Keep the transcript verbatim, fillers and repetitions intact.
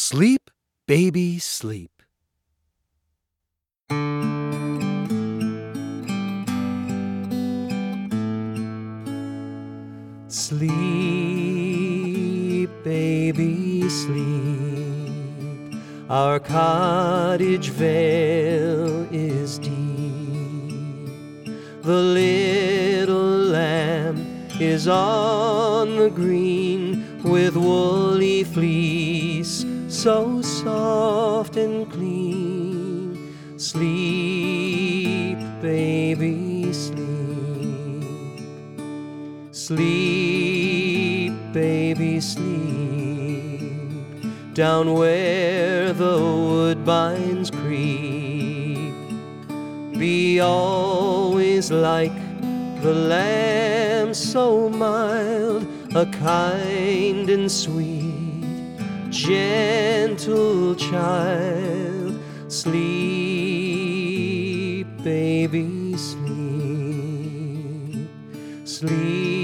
Sleep, baby, sleep. Sleep, baby, sleep. Our cottage vale is deep. The little lamb is on the green, with woolly fleece so soft and clean. Sleep, baby, sleep. Sleep, baby, sleep. Down where the woodbines creep. Be always like the lamb so mild, a kind and sweet, gentle child. Sleep, baby, sleep. Sleep.